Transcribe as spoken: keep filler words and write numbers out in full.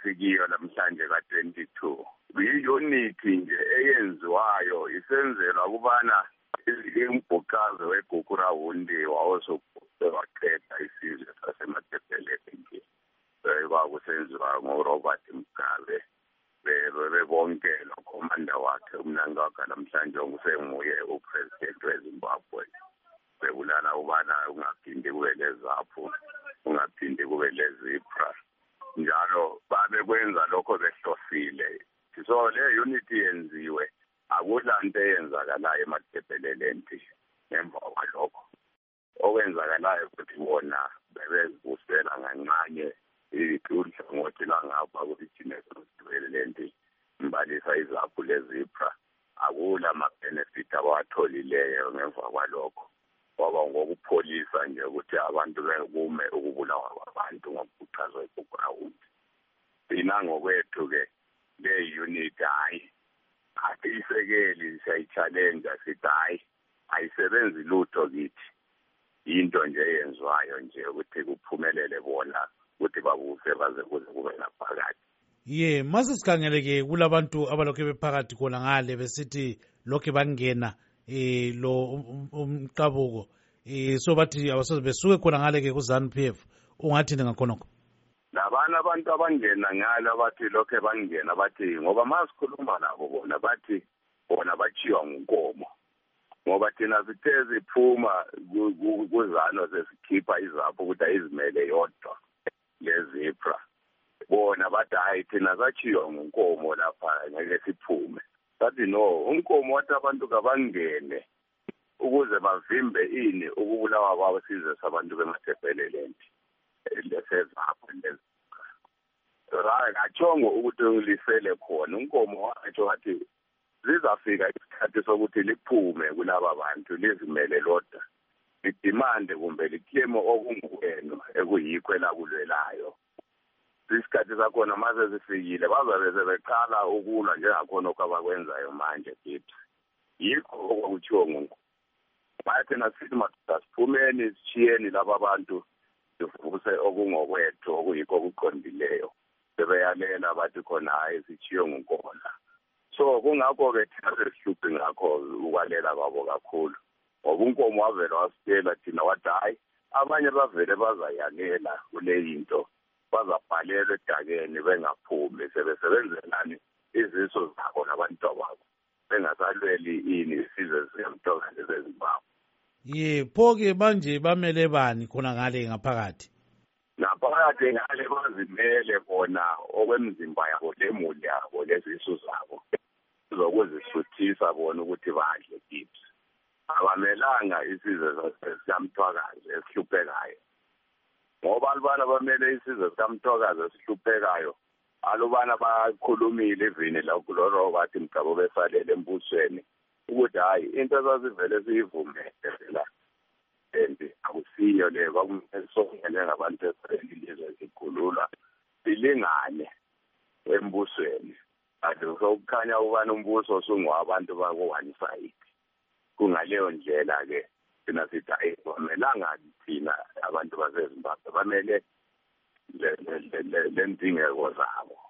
esikiyo namhlanje ka twenty-two i-unity nje eyenziwayo isenzelwa kubana imbhuqazi weGugurawundi wawusewaqeda isizwe saseMatebeleni kwakusenziwa nguRobert Mugabe bebonke lokhomanda wakhe umnankaka namhlanje ongusenguye upresident weZimbabwe bekulana ubana ungaphindi kube lezaphu ungaphindi kube lezipra njalo babekwenza lokho behlosile so le unity yenziwe akulanto eyenzakalayo eMatebeleni ngemva kwalokho okwenzakalayo ukuthi bona bebezibusela ngancane ihlangothi langapha ukuthi thina sesivelelenti imbalisa izaphu lezipra akula ama-benefit abawatholileyo ngemva kwalokho kwaba ngokupholisa nje ukuthi abantu bekume ukubulawa kwabantu ngobhuqazo eGugurawundi thina ngokwethu-ke le-unit hayi asiyisekeli siyayi-challenge sithi hayi ayisebenzi lutho kithi into nje eyenziwayo nje ukuthi kuphumelele bona ukuthi babuse baze kuze kube naphakathi. Ye mase sikhangeleke kulabantu abalokhe bephakathi khona ngale besithi lokhe bangena eh lo umqabuko eh so bathi abasoze besuke khona ngale ke ku ZANU P F ungathini ngakhonokho? Labana abantu abangena ngala bathi lokhe bangena bathi ngoba masikhuluma nabo bona bathi bona bachiwa ngenkomo ngoba thina sithe ziphuma kuzano sesikhipha izapho ukuthi ayizimele yodwa lezipra bona bathi hayi thina sachiwa ngenkomo lapha ngeke siphume bathi no unkomo wathi abantu kabangene ukuze bavimbe ini ukubulawa kwabo sizwe sabantu beMatebeleni lesezapho lezipra hayi ngachongo ukuthi ulisele khona unkomo wathi wathi zizafika isikhathi sokuthi liphume kulaba bantu lizimele lodwa lidimande kumbe liklemo okungukwenu ekuyikho elakulwelayo isikhathi sakhona mase sifikile bazabe sebeqala ukulwa njengakhona okwabakwenzayo manje kithi yikho okuthiwo ngungu bathi nasithi madoda siphumeni sishiyeni laba bantu sivuse okungokwethu okuyikho okuqondileyo sebeyalela bathi khona hayi sishiyo ngunkona so kungakho-ke thina sesihluphi ngakho ukwalela kwabo kakhulu ngoba unkomo wavela wasitela thina wathi hayi abanye bavele bazayalela kule yinto bazabhalelwa edakeni bengaphumi sebesebenzelani iziso zabo nabantu babo bengasalweli ini isizwe siyamthokazi zeZimbabwe. Ye pho-ke manje bamele bani khona ngale ngaphakathi? Naphakathi ngale bazimele bona okwemzimba yabo lemuli yabo lezisu zabo zokuzisuthisa bona ukuthi badle kithi abamelanga isizwe siyamthwakazi esihluphekayo ngoba alubana bamele isizwe siyamthwakazi esihluphekayo alubana bakhulumile evini lakulo bathi mgabo besalele embusweni ukuthi hayi into ezazivele siyivumela and akusiyo le kwakumesongene ngabantu esilizwe sikhululwa silingane embusweni ade sokukhanya ubani umbuso sungwabantu bako-one side kungaleyo ndlela-ke thina sithi hayi bamelanga thina abantu baseZimbabwe bamele le ndingeko zabo